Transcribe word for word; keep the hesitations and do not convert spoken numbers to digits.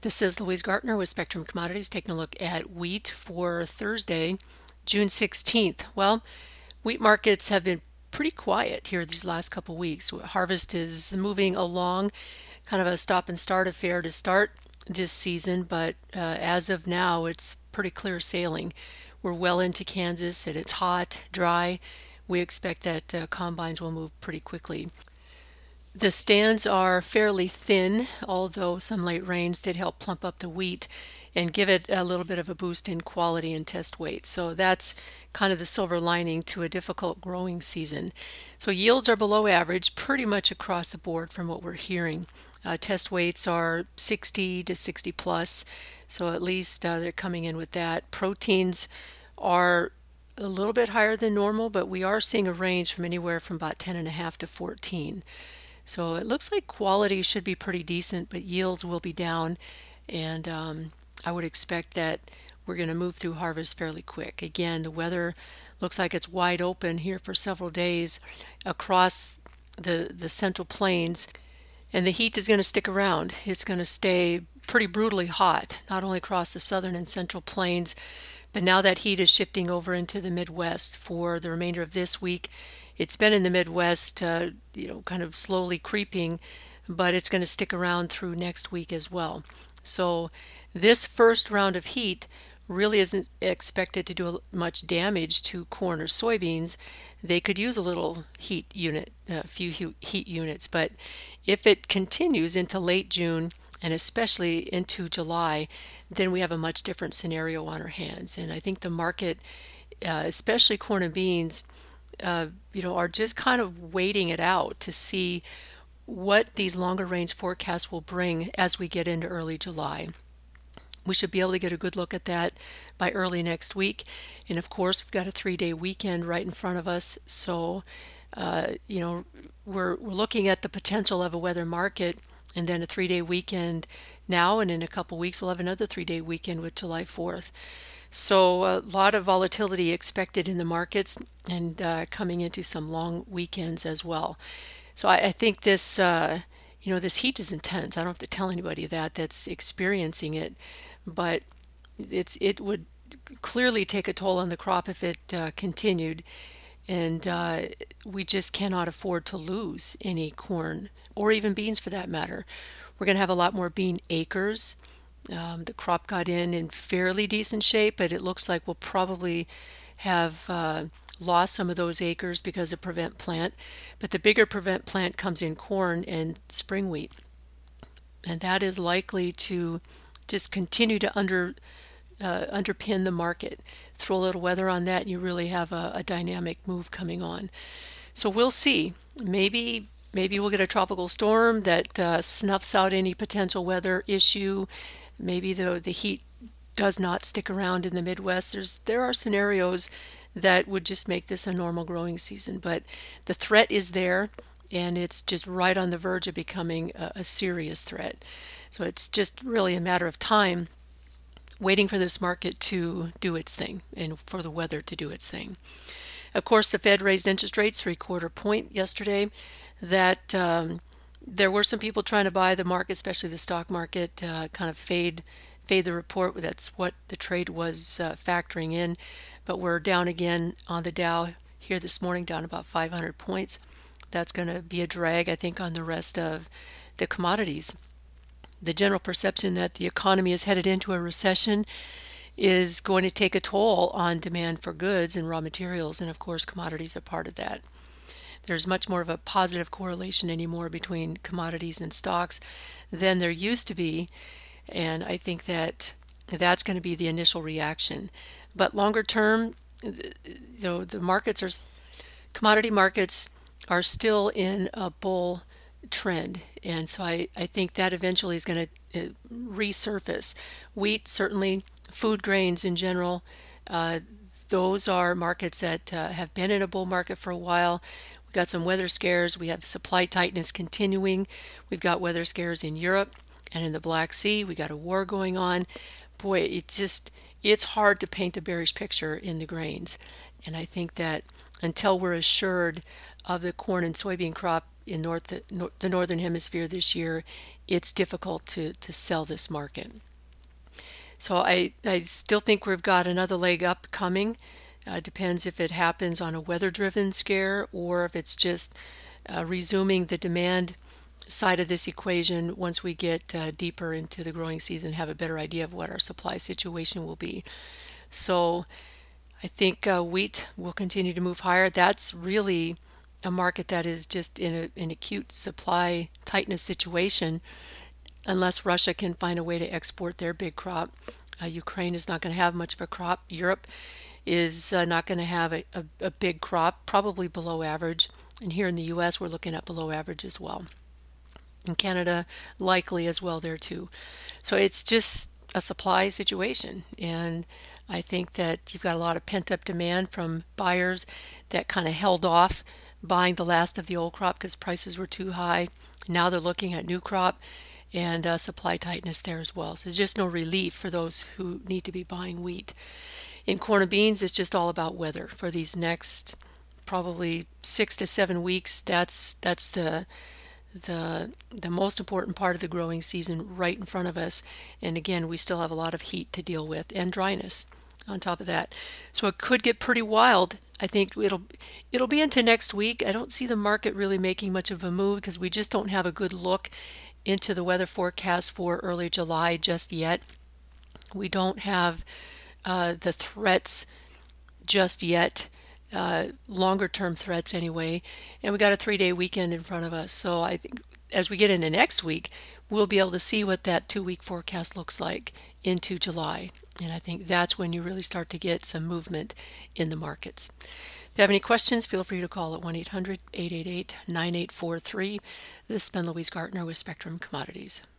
This is Louise Gartner with Spectrum Commodities taking a look at wheat for Thursday, June sixteenth. Well, wheat markets have been pretty quiet here these last couple weeks. Harvest is moving along, kind of a stop and start affair to start this season, but uh, as of now, it's pretty clear sailing. We're well into Kansas and it's hot, dry. We expect that uh, combines will move pretty quickly. The stands are fairly thin, although some late rains did help plump up the wheat and give it a little bit of a boost in quality and test weight. So that's kind of the silver lining to a difficult growing season. So yields are below average pretty much across the board from what we're hearing. Uh, test weights are sixty to sixty plus, so at least uh, they're coming in with that. Proteins are a little bit higher than normal, but we are seeing a range from anywhere from about ten and a half to fourteen. So it looks like quality should be pretty decent, but yields will be down. And um, I would expect that we're going to move through harvest fairly quick. Again, the weather looks like it's wide open here for several days across the, the central plains. And the heat is going to stick around. It's going to stay pretty brutally hot, not only across the southern and central plains, but now that heat is shifting over into the Midwest for the remainder of this week. It's been in the Midwest, uh, you know, kind of slowly creeping, but it's going to stick around through next week as well. So this first round of heat really isn't expected to do much damage to corn or soybeans. They could use a little heat unit, a few heat units, but if it continues into late June and especially into July, then we have a much different scenario on our hands. And I think the market, uh, especially corn and beans, uh, you know, are just kind of waiting it out to see what these longer range forecasts will bring as we get into early July. We should be able to get a good look at that by early next week. And of course, we've got a three-day weekend right in front of us. So, uh, you know, we're, we're looking at the potential of a weather market and then a three-day weekend now. And in a couple weeks, we'll have another three-day weekend with July fourth. So a lot of volatility expected in the markets and uh, coming into some long weekends as well. So I, I think this, uh, you know, this heat is intense. I don't have to tell anybody that that's experiencing it, but it's it would clearly take a toll on the crop if it uh, continued, and uh, we just cannot afford to lose any corn or even beans for that matter. We're going to have a lot more bean acres. Um, the crop got in in fairly decent shape, but it looks like we'll probably have uh, lost some of those acres because of prevent plant. But the bigger prevent plant comes in corn and spring wheat, and that is likely to just continue to under uh, underpin the market. Throw a little weather on that, and you really have a, a dynamic move coming on. So we'll see. Maybe maybe we'll get a tropical storm that uh, snuffs out any potential weather issue. Maybe the the heat does not stick around in the Midwest. There's there are scenarios that would just make this a normal growing season, but the threat is there, and it's just right on the verge of becoming a, a serious threat. So it's just really a matter of time, waiting for this market to do its thing and for the weather to do its thing. Of course, the Fed raised interest rates three quarter point yesterday. That um, there were some people trying to buy the market, especially the stock market, uh, kind of fade fade the report. That's what the trade was uh, factoring in. But we're down again on the Dow here this morning, down about five hundred points. That's going to be a drag, I think, on the rest of the commodities. The general perception that the economy is headed into a recession is going to take a toll on demand for goods and raw materials, and of course, commodities are part of that. There's much more of a positive correlation anymore between commodities and stocks than there used to be, and I think that that's going to be the initial reaction. But longer term, you know, the markets are commodity markets are still in a bull trend, and so I, I think that eventually is going to resurface. Wheat, certainly, food grains in general, uh, those are markets that uh, have been in a bull market for a while. We've got some weather scares. We have supply tightness continuing. We've got weather scares in Europe and in the Black Sea. We got a war going on. Boy, it just it's hard to paint a bearish picture in the grains. And I think that until we're assured of the corn and soybean crop in north the northern hemisphere this year, it's difficult to, to sell this market. So I, I still think we've got another leg up coming. Uh, depends if it happens on a weather-driven scare or if it's just uh, resuming the demand side of this equation once we get uh, deeper into the growing season, have a better idea of what our supply situation will be. So I think uh, wheat will continue to move higher. That's really a market that is just in a, an acute supply tightness situation unless Russia can find a way to export their big crop. Uh, Ukraine is not going to have much of a crop. Europe is uh, not going to have a, a, a big crop, probably below average. And here in the U S, we're looking at below average as well. In Canada, likely as well there too. So it's just a supply situation. And I think that you've got a lot of pent up demand from buyers that kind of held off buying the last of the old crop because prices were too high. Now they're looking at new crop and uh, supply tightness there as well. So there's just no relief for those who need to be buying wheat. In corn and beans, it's just all about weather for these next probably six to seven weeks. That's that's the the the most important part of the growing season right in front of us. And again, we still have a lot of heat to deal with and dryness on top of that. So it could get pretty wild. I think it'll it'll be into next week. I don't see the market really making much of a move because we just don't have a good look into the weather forecast for early July just yet. We don't have uh, the threats just yet, uh, longer term threats anyway, and we got a three day weekend in front of us. So I think as we get into next week, we'll be able to see what that two week forecast looks like into July. And I think that's when you really start to get some movement in the markets. If you have any questions, feel free to call at one eight hundred, eight eight eight, nine eight four three. This has been Louise Gartner with Spectrum Commodities.